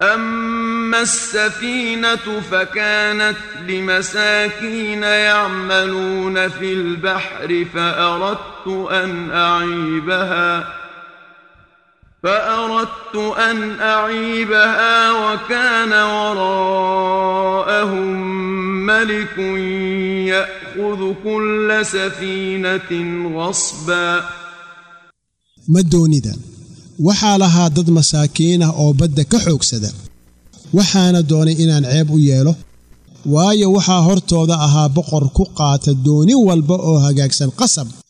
أما السفينة فكانت لمساكين يعملون في البحر فأردت أن أعيبها وكان وراءهم ملك يأخذ كل سفينة غصبا مدوندا waxaa lahaa dad masaakiin ah oo badda ka xoogsada waxaana doonay inaan ceeb u yeelo waayo waxaa hortooda ahaa boqor ku qaata dooni walba oo hagaagsan qasab